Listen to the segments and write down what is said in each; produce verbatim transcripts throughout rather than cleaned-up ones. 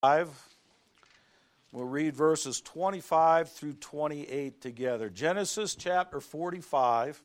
We'll read verses twenty-five through twenty-eight together. Genesis chapter forty-five,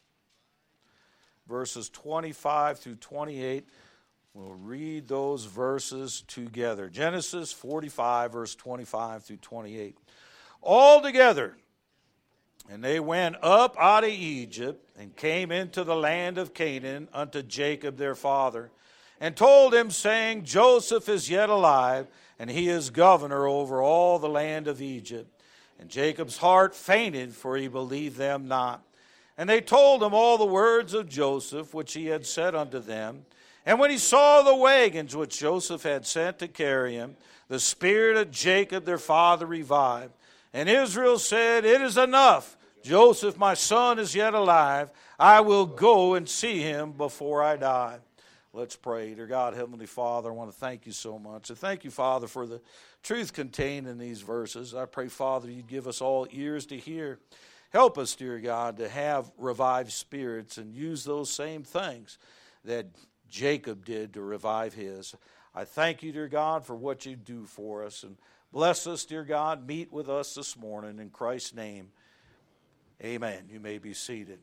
verses twenty-five through twenty-eight. We'll read those verses together. Genesis forty-five, verse twenty-five through twenty-eight. All together. And they went up out of Egypt and came into the land of Canaan unto Jacob their father, and told him, saying, Joseph is yet alive, and he is governor over all the land of Egypt. And Jacob's heart fainted, for he believed them not. And they told him all the words of Joseph, which he had said unto them. And when he saw the wagons which Joseph had sent to carry him, the spirit of Jacob their father revived. And Israel said, It is enough. Joseph, my son, is yet alive. I will go and see him before I die. Let's pray. Dear God, Heavenly Father, I want to thank you so much. And thank you, Father, for the truth contained in these verses. I pray, Father, you'd give us all ears to hear. Help us, dear God, to have revived spirits and use those same things that Jacob did to revive his. I thank you, dear God, for what you do for us. And bless us, dear God. Meet with us this morning. In Christ's name, amen. You may be seated.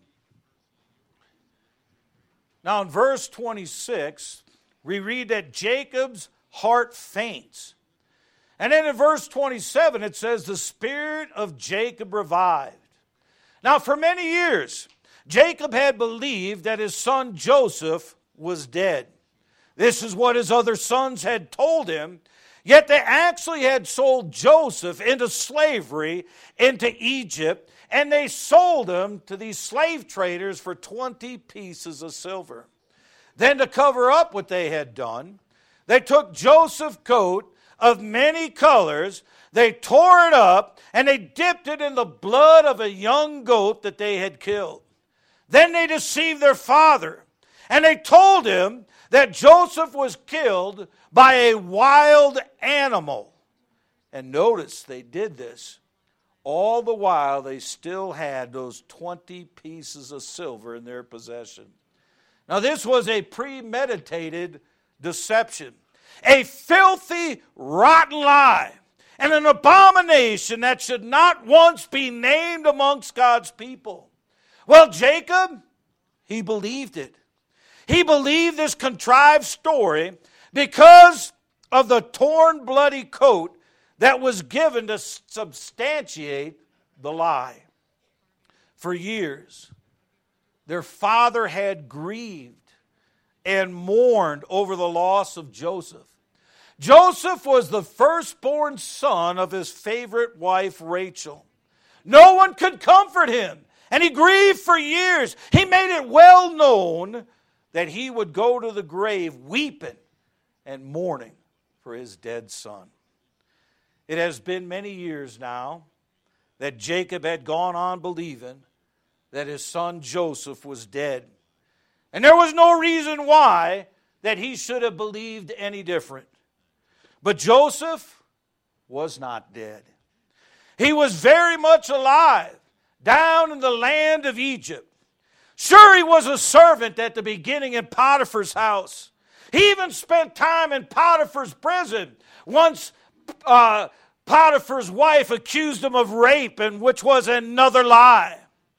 Now in verse twenty-six, we read that Jacob's heart faints. And then in verse twenty-seven, it says, the spirit of Jacob revived. Now for many years, Jacob had believed that his son Joseph was dead. This is what his other sons had told him. Yet they actually had sold Joseph into slavery into Egypt, and they sold him to these slave traders for twenty pieces of silver. Then to cover up what they had done, they took Joseph's coat of many colors, they tore it up, and they dipped it in the blood of a young goat that they had killed. Then they deceived their father, and they told him that Joseph was killed by a wild animal. And notice they did this. All the while they still had those twenty pieces of silver in their possession. Now this was a premeditated deception. A filthy, rotten lie. And an abomination that should not once be named amongst God's people. Well, Jacob, he believed it. He believed this contrived story because of the torn, bloody coat that was given to substantiate the lie. For years, their father had grieved and mourned over the loss of Joseph. Joseph was the firstborn son of his favorite wife, Rachel. No one could comfort him, and he grieved for years. He made it well known that he would go to the grave weeping and mourning for his dead son. It has been many years now that Jacob had gone on believing that his son Joseph was dead. And there was no reason why that he should have believed any different. But Joseph was not dead. He was very much alive down in the land of Egypt. Sure, he was a servant at the beginning in Potiphar's house. He even spent time in Potiphar's prison. Once uh, Potiphar's wife accused him of rape, and which was another lie.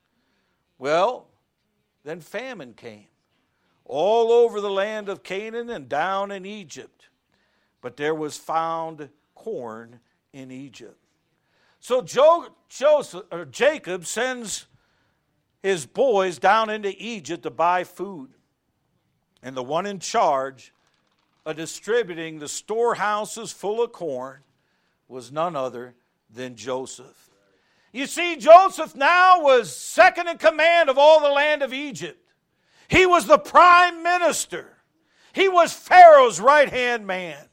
Well, then famine came all over the land of Canaan and down in Egypt. But there was found corn in Egypt. So Jo- Joseph, or Jacob sends his boys down into Egypt to buy food. And the one in charge of distributing the storehouses full of corn was none other than Joseph. You see, Joseph now was second in command of all the land of Egypt. He was the prime minister. He was Pharaoh's right-hand man.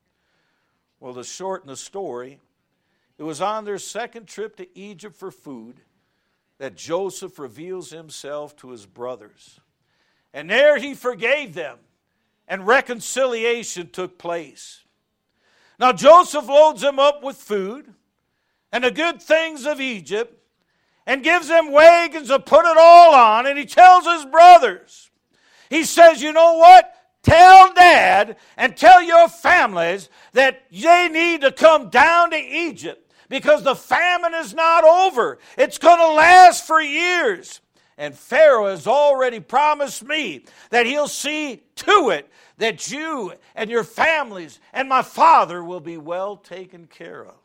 Well, to shorten the story, it was on their second trip to Egypt for food that Joseph reveals himself to his brothers. And there he forgave them, and reconciliation took place. Now Joseph loads them up with food and the good things of Egypt, and gives them wagons to put it all on, and he tells his brothers, he says, you know what? tell Dad and tell your families that they need to come down to Egypt because the famine is not over. It's going to last for years. And Pharaoh has already promised me that he'll see to it that you and your families and my father will be well taken care of.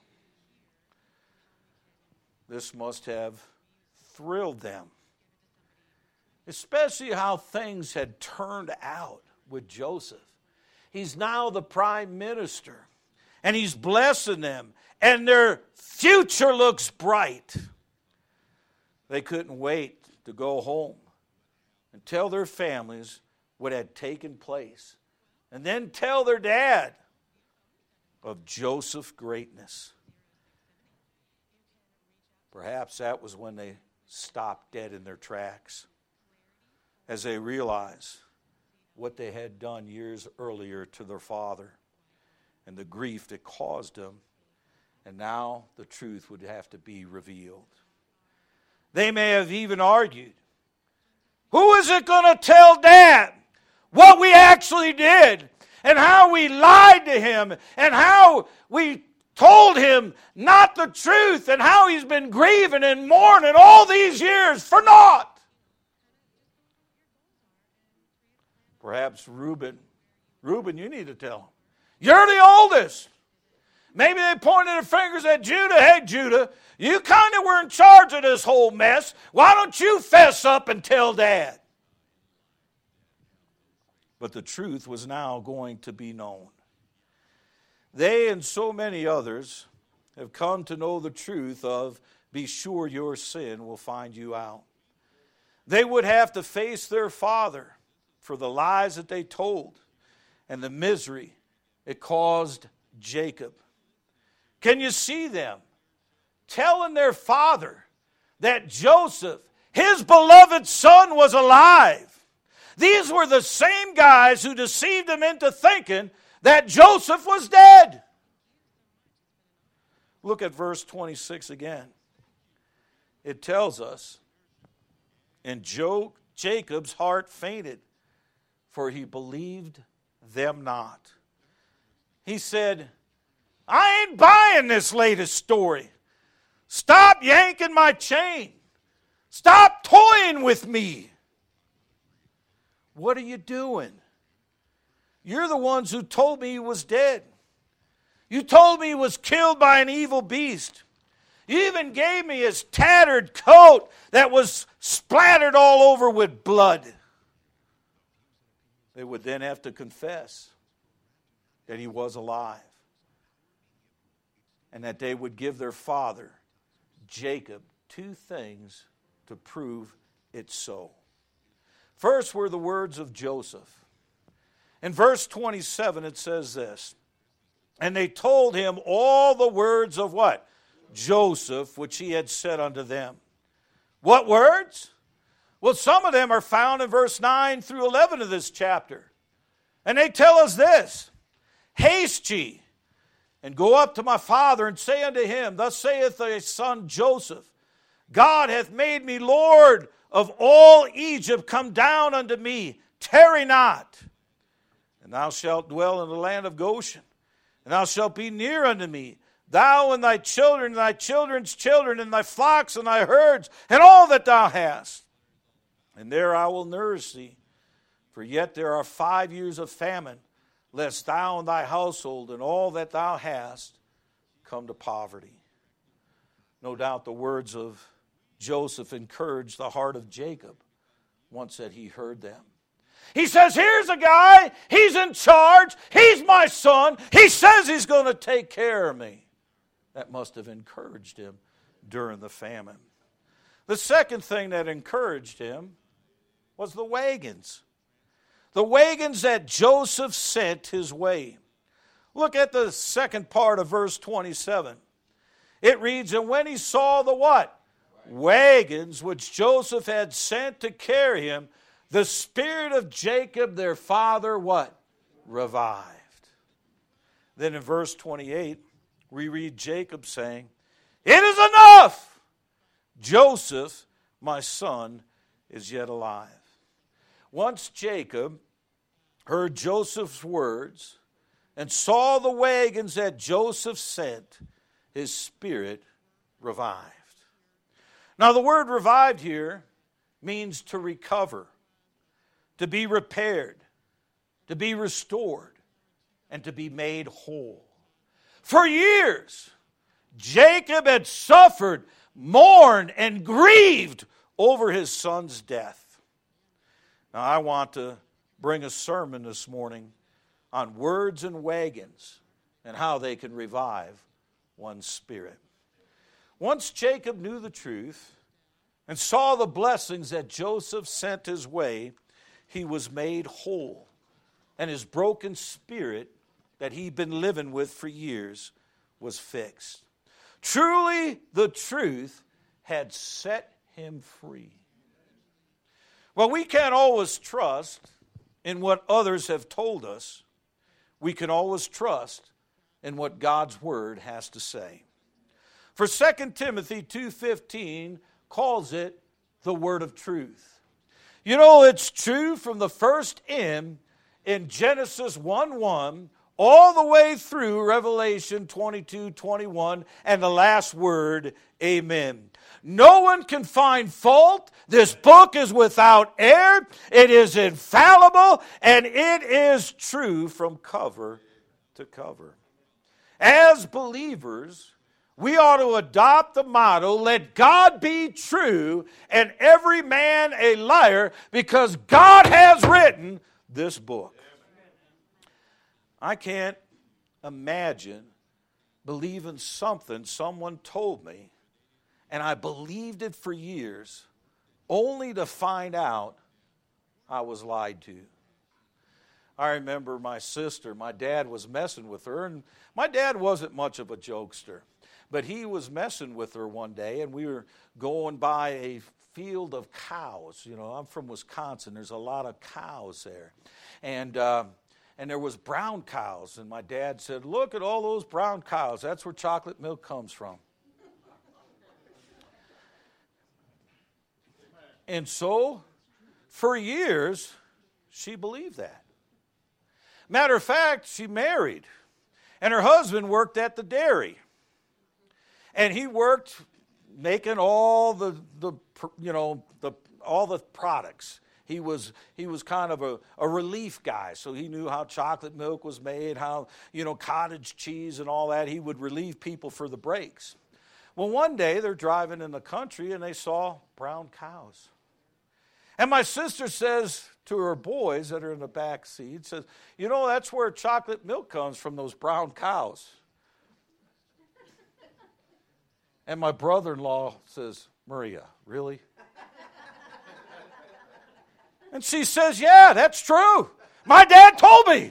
This must have thrilled them, especially how things had turned out with Joseph. He's now the prime minister, and he's blessing them, and their future looks bright. They couldn't wait to go home and tell their families what had taken place, and then tell their dad of Joseph's greatness. Perhaps that was when they stopped dead in their tracks as they realized what they had done years earlier to their father and the grief that caused them, and now the truth would have to be revealed. They may have even argued, who is it going to tell Dad what we actually did and how we lied to him and how we told him not the truth and how he's been grieving and mourning all these years for naught? Perhaps Reuben. Reuben, you need to tell him. You're the oldest. Maybe they pointed their fingers at Judah. Hey, Judah, you kind of were in charge of this whole mess. Why don't you fess up and tell Dad? But the truth was now going to be known. They and so many others have come to know the truth of, be sure your sin will find you out. They would have to face their father for the lies that they told and the misery it caused Jacob. Can you see them telling their father that Joseph, his beloved son, was alive? These were the same guys who deceived him into thinking that Joseph was dead. Look at verse twenty-six again. It tells us, and Jo- Jacob's heart fainted, for he believed them not. He said, I ain't buying this latest story. Stop yanking my chain. Stop toying with me. What are you doing? You're the ones who told me he was dead. You told me he was killed by an evil beast. You even gave me his tattered coat that was splattered all over with blood. They would then have to confess that he was alive, and that they would give their father, Jacob, two things to prove it so. First were the words of Joseph. In verse twenty-seven it says this, and they told him all the words of what? Joseph, which he had said unto them. What words? Well, some of them are found in verse nine through eleven of this chapter. And they tell us this, haste ye, and go up to my father, and say unto him, thus saith thy son Joseph, God hath made me Lord of all Egypt. Come down unto me, tarry not. And thou shalt dwell in the land of Goshen, and thou shalt be near unto me, thou and thy children, and thy children's children, and thy flocks, and thy herds, and all that thou hast. And there I will nourish thee, for yet there are five years of famine, lest thou and thy household and all that thou hast come to poverty. No doubt the words of Joseph encouraged the heart of Jacob once that he heard them. He says, here's a guy, he's in charge, he's my son, he says he's going to take care of me. That must have encouraged him during the famine. The second thing that encouraged him was the wagons. The wagons that Joseph sent his way. Look at the second part of verse twenty-seven. It reads, and when he saw the what? Wagons which Joseph had sent to carry him, the spirit of Jacob their father what? Revived. Then in verse twenty-eight, we read Jacob saying, it is enough. Joseph, my son, is yet alive. Once Jacob heard Joseph's words and saw the wagons that Joseph sent, his spirit revived. Now the word revived here means to recover, to be repaired, to be restored, and to be made whole. For years, Jacob had suffered, mourned, and grieved over his son's death. Now I want to bring a sermon this morning on words and wagons and how they can revive one's spirit. Once Jacob knew the truth and saw the blessings that Joseph sent his way, he was made whole, and his broken spirit that he'd been living with for years was fixed. Truly, the truth had set him free. Well, we can't always trust in what others have told us. We can always trust in what God's Word has to say. For Second Timothy two fifteen calls it the word of truth. You know, it's true from the first M in Genesis one one all the way through Revelation twenty-two twenty-one and the last word, amen. No one can find fault. This book is without error. It is infallible, and it is true from cover to cover. As believers, we ought to adopt the motto, let God be true and every man a liar, because God has written this book. I can't imagine believing something someone told me, and I believed it for years, only to find out I was lied to. I remember my sister, my dad was messing with her, and my dad wasn't much of a jokester. But he was messing with her one day, and we were going by a field of cows. You know, I'm from Wisconsin. There's a lot of cows there. And uh, and there was brown cows. And my dad said, look at all those brown cows. That's where chocolate milk comes from. And so, for years, she believed that. Matter of fact, she married. And her husband worked at the dairy. And he worked making all the, the you know, the all the products. He was he was kind of a, a relief guy, so he knew how chocolate milk was made, how, you know, cottage cheese and all that. He would relieve people for the breaks. Well, one day they're driving in the country and they saw brown cows. And my sister says to her boys that are in the back seat, says, you know, that's where chocolate milk comes from, those brown cows. And my brother-in-law says, Maria, really? And she says, yeah, that's true. My dad told me.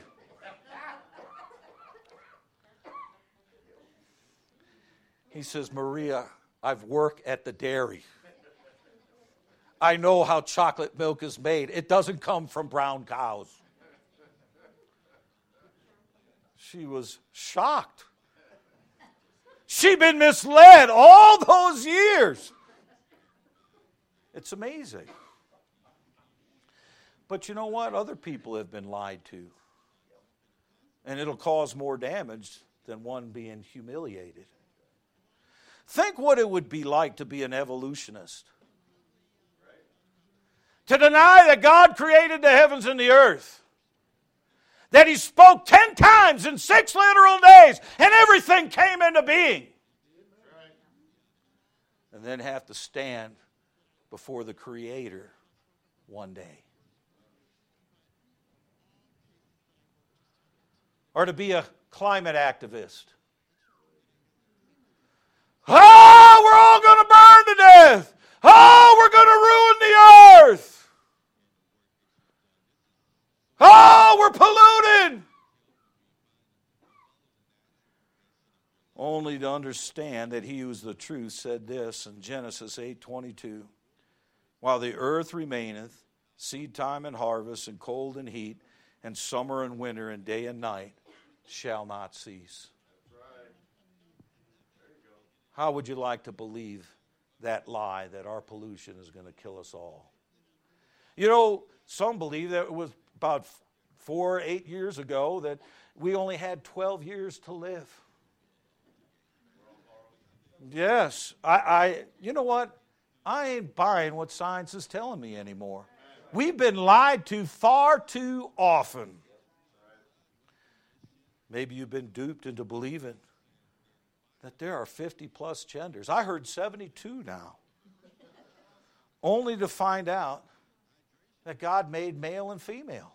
He says, Maria, I've worked at the dairy. I know how chocolate milk is made. It doesn't come from brown cows. She was shocked. She'd been misled all those years. It's amazing. But you know what? Other people have been lied to. And it'll cause more damage than one being humiliated. Think what it would be like to be an evolutionist. To deny that God created the heavens and the earth. That He spoke ten times in six literal days and everything came into being. And then have to stand before the Creator one day. Or to be a climate activist. Oh, we're all going to burn to death. Oh, we're going to ruin the earth. Oh, we're polluted. Only to understand that He who's the truth said this in Genesis eight twenty-two. While the earth remaineth, seed time and harvest, and cold and heat, and summer and winter, and day and night shall not cease. That's right. There you go. How would you like to believe that lie that our pollution is going to kill us all? You know, some believe that it was about four or eight years ago that we only had twelve years to live. Yes, I, I you know what? I ain't buying what science is telling me anymore. We've been lied to far too often. Maybe you've been duped into believing that there are fifty plus genders. I heard seventy-two now. Only to find out that God made male and female.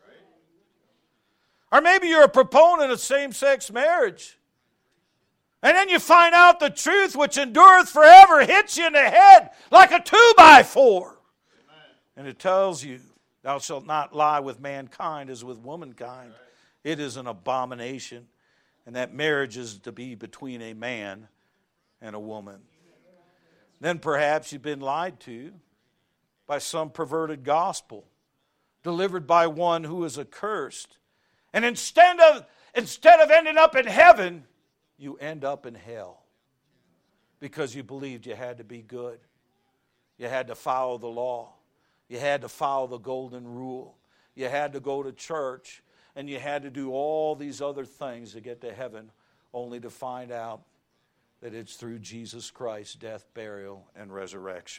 Or maybe you're a proponent of same-sex marriage. And then you find out the truth which endureth forever hits you in the head like a two-by-four. Amen. And it tells you, thou shalt not lie with mankind as with womankind. Right. It is an abomination. And that marriage is to be between a man and a woman. Then perhaps you've been lied to by some perverted gospel delivered by one who is accursed. And instead of, instead of ending up in heaven, you end up in hell because you believed you had to be good. You had to follow the law. You had to follow the golden rule. You had to go to church, and you had to do all these other things to get to heaven, only to find out that it's through Jesus Christ's death, burial, and resurrection.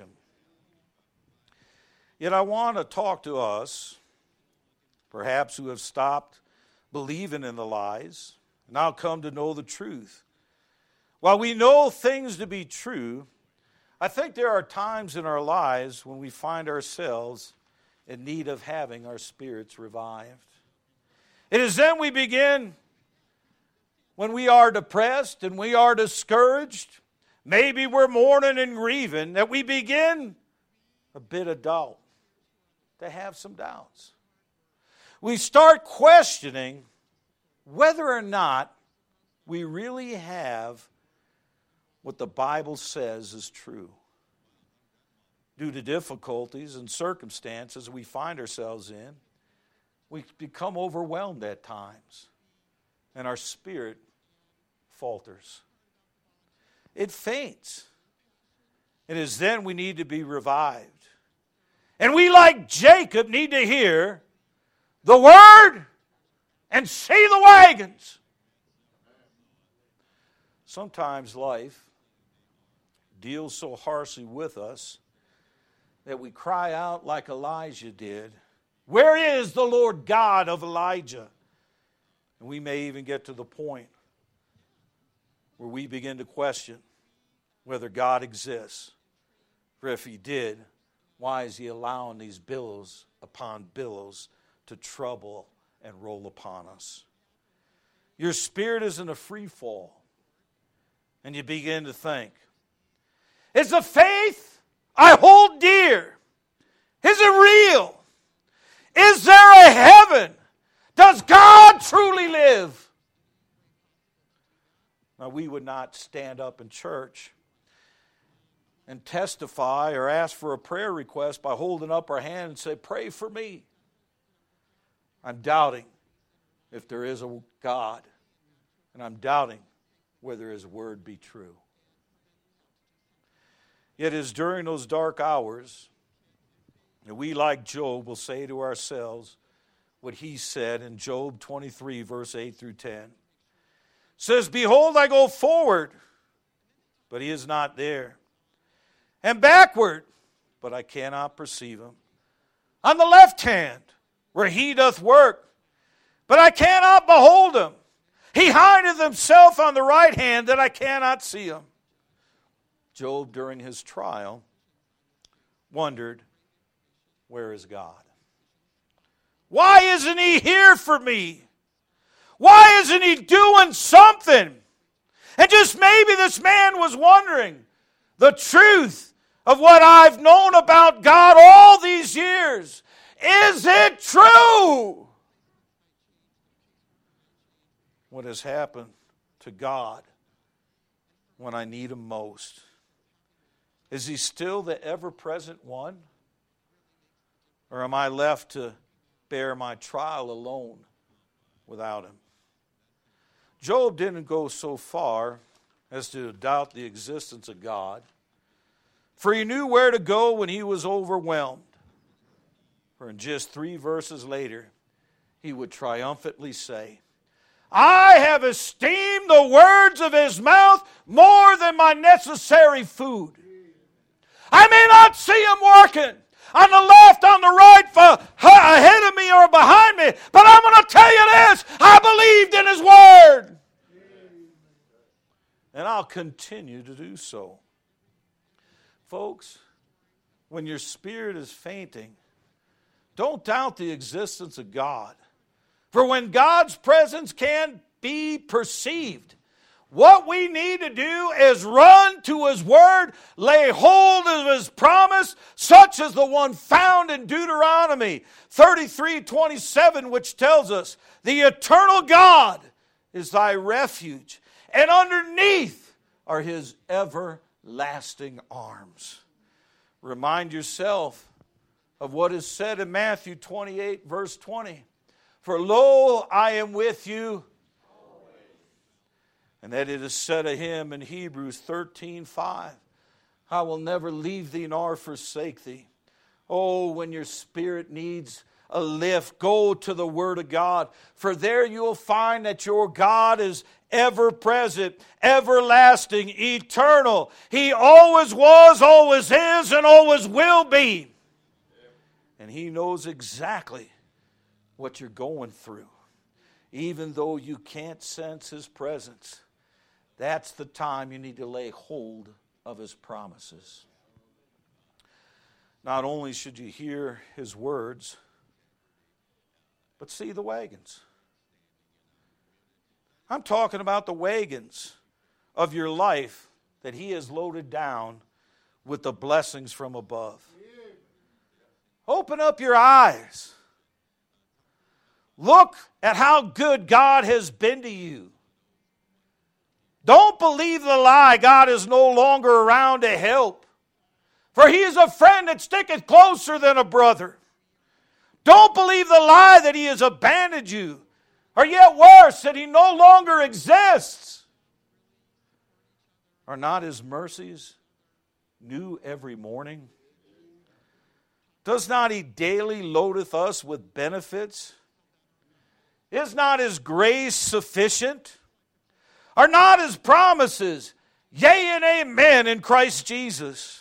Yet I want to talk to us, perhaps who have stopped believing in the lies, now come to know the truth. While we know things to be true, I think there are times in our lives when we find ourselves in need of having our spirits revived. It is then we begin, when we are depressed and we are discouraged, maybe we're mourning and grieving, that we begin a bit of doubt, to have some doubts. We start questioning whether or not we really have what the Bible says is true. Due to difficulties and circumstances we find ourselves in, we become overwhelmed at times, and our spirit falters. It faints. It is then we need to be revived. And we, like Jacob, need to hear the word and see the wagons. Sometimes life deals so harshly with us that we cry out like Elijah did, "Where is the Lord God of Elijah?" And we may even get to the point where we begin to question whether God exists. For if He did, why is He allowing these billows upon billows to trouble and roll upon us? Your spirit is in a free fall. And you begin to think, is the faith I hold dear, is it real? Is there a heaven? Does God truly live? Now, we would not stand up in church and testify or ask for a prayer request by holding up our hand and say, "Pray for me." I'm doubting if there is a God, and I'm doubting whether His word be true. Yet it is during those dark hours that we, like Job, will say to ourselves what he said in Job twenty-three, verse eight through ten. It says, "Behold, I go forward, but He is not there, and backward, but I cannot perceive Him. On the left hand, where He doth work, but I cannot behold Him. He hideth Himself on the right hand, that I cannot see Him." Job, during his trial, wondered, where is God? Why isn't He here for me? Why isn't He doing something? And just maybe this man was wondering the truth of what I've known about God all these years. Is it true? What has happened to God when I need Him most? Is He still the ever-present one? Or am I left to bear my trial alone without Him? Job didn't go so far as to doubt the existence of God, for he knew where to go when he was overwhelmed. For in just three verses later, he would triumphantly say, I have esteemed the words of his mouth more than my necessary food. I may not see him working on the left, on the right, ahead of me or behind me, but I'm going to tell you this, I believed in his word. And I'll continue to do so. Folks, when your spirit is fainting, don't doubt the existence of God. For when God's presence can be perceived, what we need to do is run to his word, lay hold of his promise, such as the one found in Deuteronomy thirty-three twenty-seven, which tells us, the eternal God is thy refuge, and underneath are his everlasting arms. Remind yourself of what is said in Matthew twenty-eight, verse twenty. For lo, I am with you. And that it is said of him in Hebrews thirteen five, I will never leave thee nor forsake thee. Oh, when your spirit needs a lift, go to the Word of God. For there you will find that your God is ever present, everlasting, eternal. He always was, always is, and always will be. And he knows exactly what you're going through. Even though you can't sense his presence, that's the time you need to lay hold of his promises. Not only should you hear his words, but see the wagons. I'm talking about the wagons of your life that he has loaded down with the blessings from above. Open up your eyes. Look at how good God has been to you. Don't believe the lie God is no longer around to help. For he is a friend that sticketh closer than a brother. Don't believe the lie that he has abandoned you. Or yet worse, that he no longer exists. Are not his mercies new every morning? Does not he daily loadeth us with benefits? Is not his grace sufficient? Are not his promises yea and amen in Christ Jesus?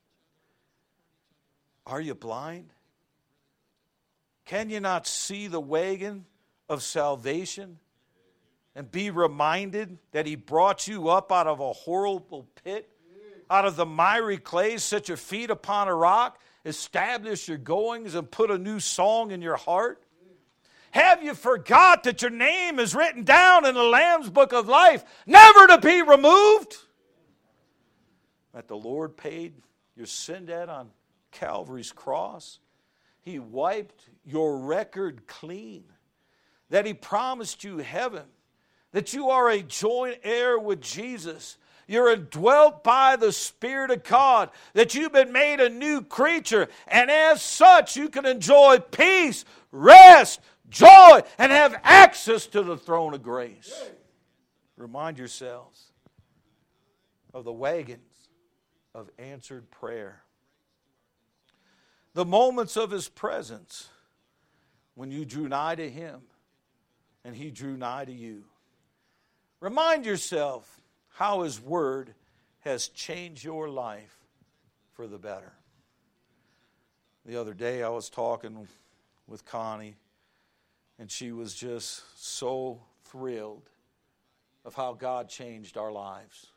Are you blind? Can you not see the wagon of salvation and be reminded that he brought you up out of a horrible pit, out of the miry clay, set your feet upon a rock, establish your goings, and put a new song in your heart? Have you forgot that your name is written down in the Lamb's book of life, never to be removed? That the Lord paid your sin debt on Calvary's cross. He wiped your record clean. That he promised you heaven. That you are a joint heir with Jesus. You're indwelt by the Spirit of God. That you've been made a new creature. And as such, you can enjoy peace, rest, joy, and have access to the throne of grace. Remind yourselves of the wagons of answered prayer. The moments of his presence when you drew nigh to him and he drew nigh to you. Remind yourself how his word has changed your life for the better. The other day I was talking with Connie, and she was just so thrilled of how God changed our lives.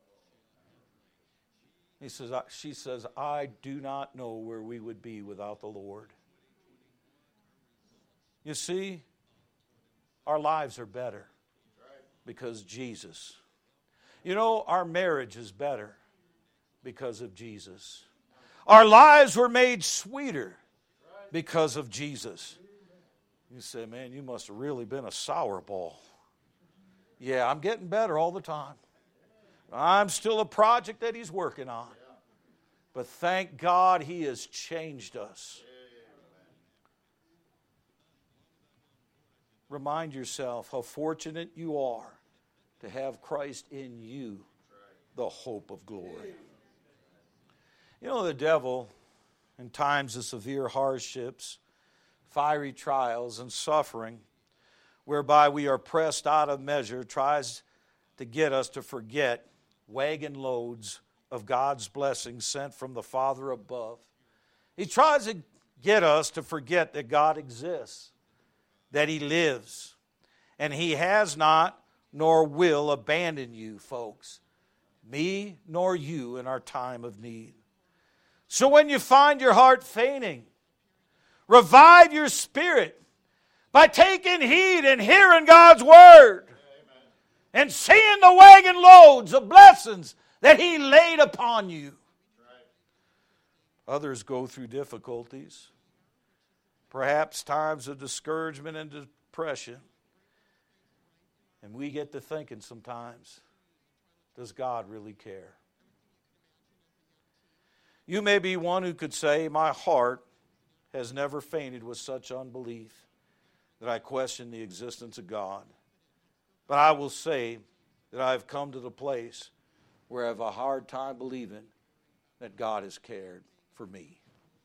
He says, she says, I do not know where we would be without the Lord. You see, our lives are better because Jesus. You know, our marriage is better because of Jesus. Our lives were made sweeter because of Jesus. You say, man, you must have really been a sour ball. Yeah, I'm getting better all the time. I'm still a project that he's working on. But thank God he has changed us. Remind yourself how fortunate you are to have Christ in you, the hope of glory. You know, the devil, in times of severe hardships, fiery trials and suffering, whereby we are pressed out of measure, tries to get us to forget wagon loads of God's blessings sent from the Father above. He tries to get us to forget that God exists, that He lives, and He has not nor will abandon you, folks, me nor you in our time of need. So when you find your heart fainting, revive your spirit by taking heed and hearing God's word. Amen. And seeing the wagon loads of blessings that He laid upon you. Right. Others go through difficulties, perhaps times of discouragement and depression. And we get to thinking sometimes, does God really care? You may be one who could say, my heart has never fainted with such unbelief that I question the existence of God. But I will say that I have come to the place where I have a hard time believing that God has cared for me.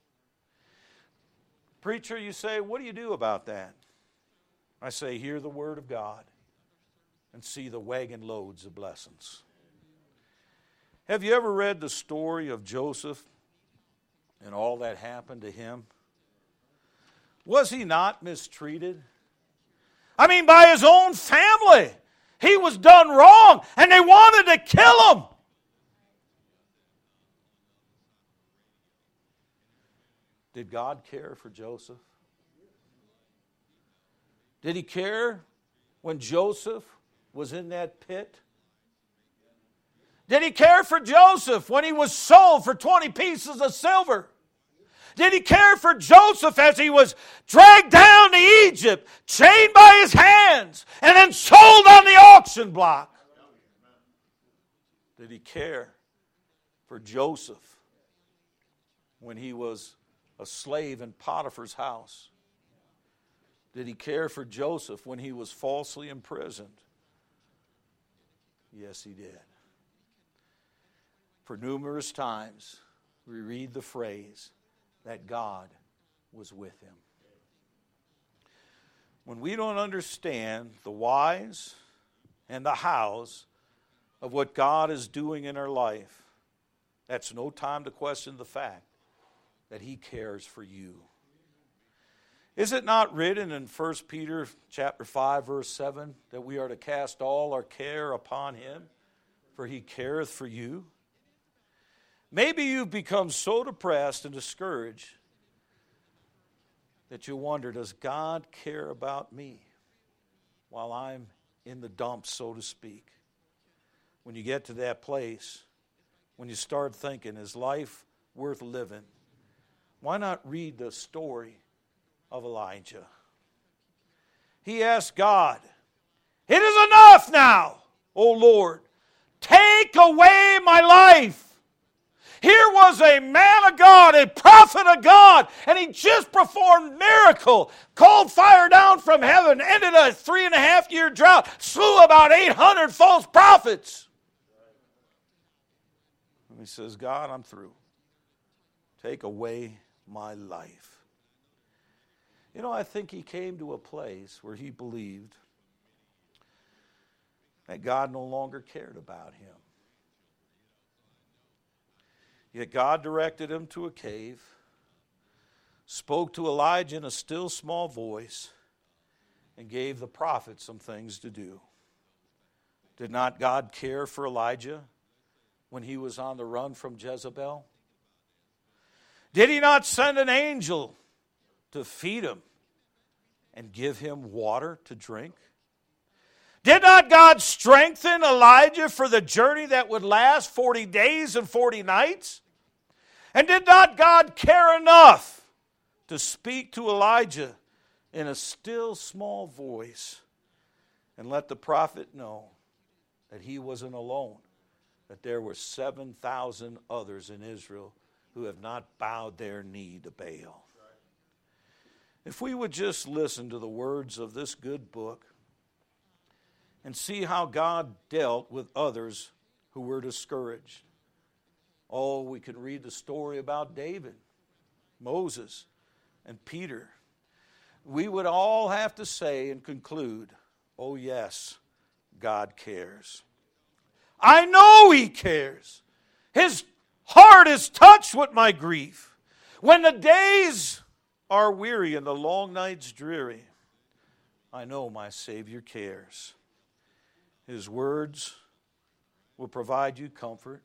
Preacher, you say, what do you do about that? I say, hear the word of God and see the wagon loads of blessings. Have you ever read the story of Joseph and all that happened to him? Was he not mistreated? I mean, by his own family. He was done wrong, and they wanted to kill him. Did God care for Joseph? Did He care when Joseph was in that pit? Did He care for Joseph when he was sold for twenty pieces of silver? Did He care for Joseph as he was dragged down to Egypt, chained by his hands, and then sold on the auction block? Did He care for Joseph when he was a slave in Potiphar's house? Did He care for Joseph when he was falsely imprisoned? Yes, He did. For numerous times we read the phrase that God was with him. When we don't understand the whys and the hows of what God is doing in our life, that's no time to question the fact that He cares for you. Is it not written in First Peter chapter five, verse seven, that we are to cast all our care upon Him, for He careth for you? Maybe you've become so depressed and discouraged that you wonder, does God care about me while I'm in the dumps, so to speak? When you get to that place, when you start thinking, is life worth living? Why not read the story of Elijah? He asked God, it is enough now, O Lord. Take away my life. Here was a man of God, a prophet of God, and he just performed miracle. Called fire down from heaven, ended a three and a half year drought, slew about eight hundred false prophets. And he says, God, I'm through. Take away my life. You know, I think he came to a place where he believed that God no longer cared about him. Yet God directed him to a cave, spoke to Elijah in a still small voice, and gave the prophet some things to do. Did not God care for Elijah when he was on the run from Jezebel? Did He not send an angel to feed him and give him water to drink? Did not God strengthen Elijah for the journey that would last forty days and forty nights? And did not God care enough to speak to Elijah in a still small voice and let the prophet know that he wasn't alone, that there were seven thousand others in Israel who have not bowed their knee to Baal? If we would just listen to the words of this good book and see how God dealt with others who were discouraged. Oh, we could read the story about David, Moses, and Peter. we would all have to say and conclude, oh yes, God cares. I know He cares. His heart is touched with my grief. When the days are weary and the long nights dreary, I know my Savior cares. His words will provide you comfort.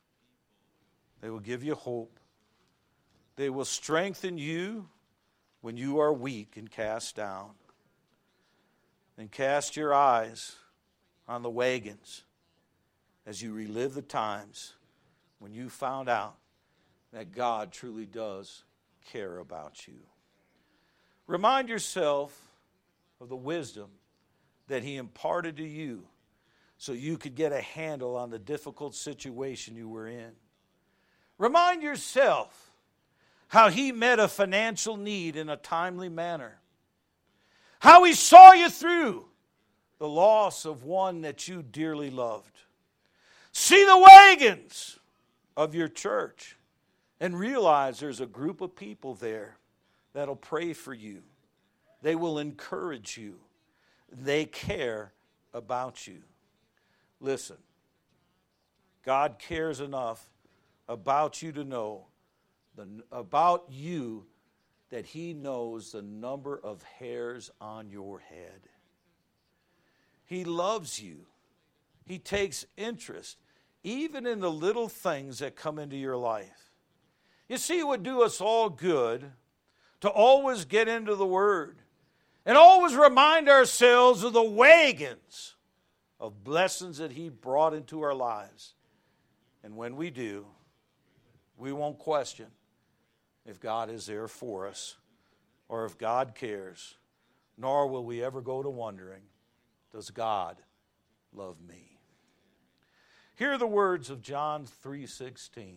They will give you hope. They will strengthen you when you are weak and cast down. And cast your eyes on the wagons as you relive the times when you found out that God truly does care about you. Remind yourself of the wisdom that He imparted to you so you could get a handle on the difficult situation you were in. Remind yourself how He met a financial need in a timely manner. How He saw you through the loss of one that you dearly loved. See the wagons of your church and realize there's a group of people there that'll pray for you. They will encourage you. They care about you. Listen, God cares enough about you to know, the, about you, that He knows the number of hairs on your head. He loves you. He takes interest even in the little things that come into your life. You see, it would do us all good to always get into the Word and always remind ourselves of the wagons of blessings that He brought into our lives. And when we do, we won't question if God is there for us or if God cares, nor will we ever go to wondering, does God love me? Hear the words of John three sixteen.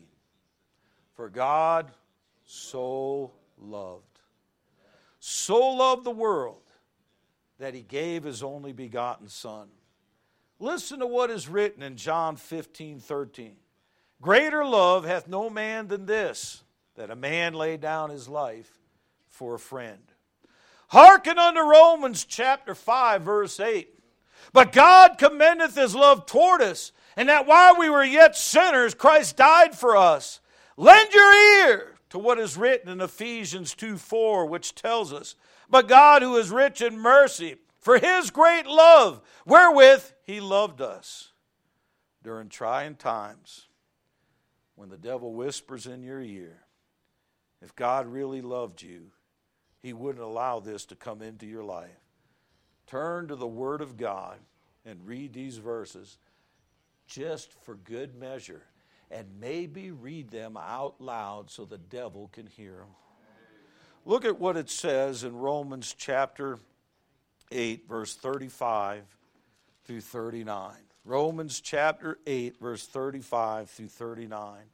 For God so loved, so loved the world that He gave His only begotten Son. Listen to what is written in John fifteen thirteen. Greater love hath no man than this, that a man lay down his life for a friend. Hearken unto Romans chapter five, verse eight. But God commendeth His love toward us, and that while we were yet sinners, Christ died for us. Lend your ear to what is written in Ephesians two four, which tells us, but God, who is rich in mercy, for His great love, wherewith He loved us. During trying times, when the devil whispers in your ear, if God really loved you, He wouldn't allow this to come into your life. Turn to the Word of God and read these verses just for good measure, and maybe read them out loud so the devil can hear them. Look at what it says in Romans chapter eight, verse thirty-five through thirty-nine. Romans chapter eight, verse thirty-five through thirty-nine.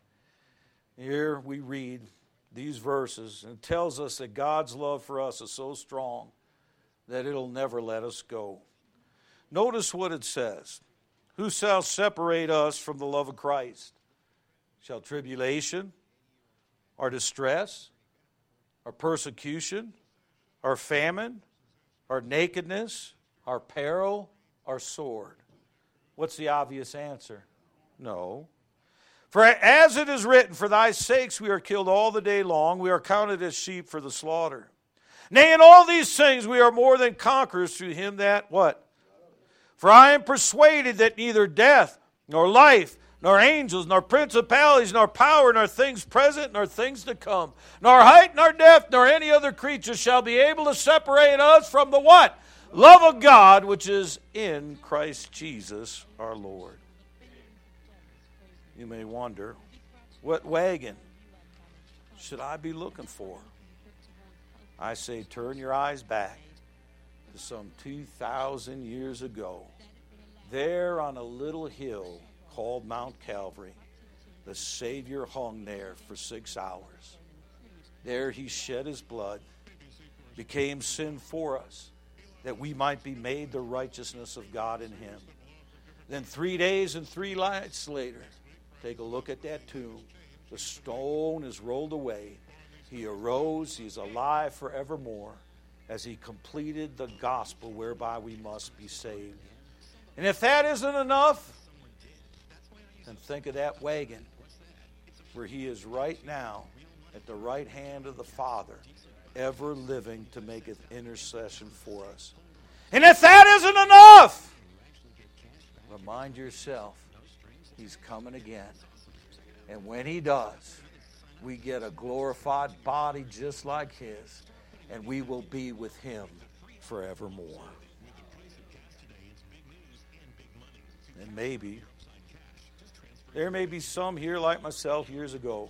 Here we read these verses, and it tells us that God's love for us is so strong that it'll never let us go. Notice what it says. Who shall separate us from the love of Christ? Shall tribulation, or distress, or persecution, or famine, or nakedness, or peril, or sword? What's the obvious answer? No. For as it is written, for thy sakes we are killed all the day long, we are counted as sheep for the slaughter. Nay, in all these things we are more than conquerors through Him that, what? For I am persuaded that neither death, nor life, nor angels, nor principalities, nor power, nor things present, nor things to come, nor height, nor depth, nor any other creature shall be able to separate us from the what? Love of God, which is in Christ Jesus our Lord. You may wonder, what wagon should I be looking for? I say, turn your eyes back to some two thousand years ago. There on a little hill called Mount Calvary, the Savior hung there for six hours. There He shed His blood, became sin for us, that we might be made the righteousness of God in Him. Then three days and three nights later, take a look at that tomb. The stone is rolled away. He arose. He's alive forevermore. as he completed the gospel whereby we must be saved. And if that isn't enough, then think of that wagon where he is right now at the right hand of the Father, ever living to make an intercession for us. And if that isn't enough, remind yourself he's coming again. And when he does, we get a glorified body just like his, and we will be with him forevermore. And maybe, there may be some here like myself years ago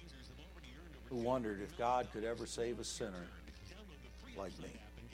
who wondered if God could ever save a sinner like me.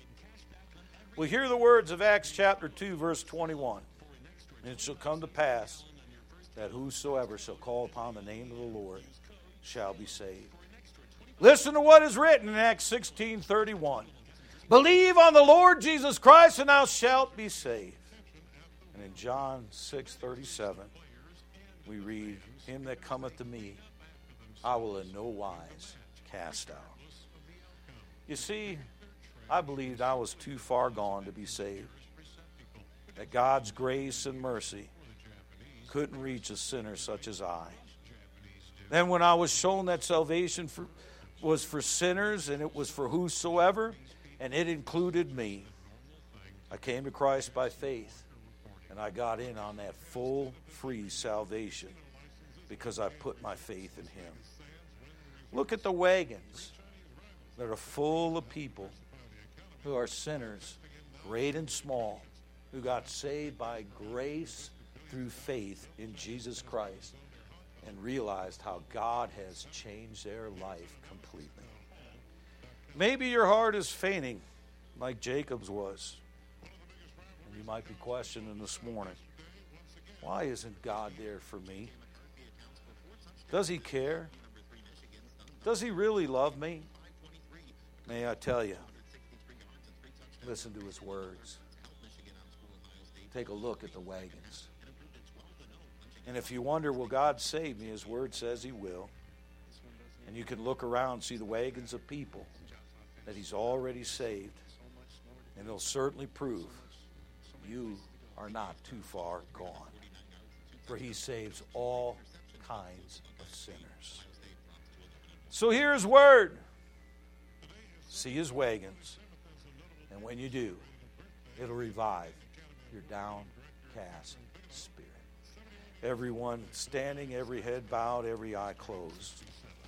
Well, hear the words of Acts chapter two, verse twenty-one. And it shall come to pass that whosoever shall call upon the name of the Lord shall be saved. Listen to what is written in Acts sixteen thirty-one. Believe on the Lord Jesus Christ, and thou shalt be saved. And in John six thirty-seven, we read, him that cometh to me, I will in no wise cast out. You see, I believed I was too far gone to be saved. That God's grace and mercy couldn't reach a sinner such as I. Then when I was shown that salvation for, was for sinners and it was for whosoever, and it included me, I came to Christ by faith, and I got in on that full, free salvation because I put my faith in him. Look at the wagons that are full of people who are sinners, great and small, who got saved by grace through faith in Jesus Christ and realized how God has changed their life completely. Maybe your heart is fainting like Jacob's was. And you might be questioning this morning, why isn't God there for me? Does he care? Does he really love me? May I tell you, listen to his words. Take a look at the wagons. And if you wonder, will God save me? His word says he will. And you can look around and see the wagons of people that he's already saved. And it'll certainly prove you are not too far gone. For he saves all kinds of sinners. So hear his word. See his wagons. And when you do, it'll revive your downcast spirit. Everyone standing, every head bowed, every eye closed.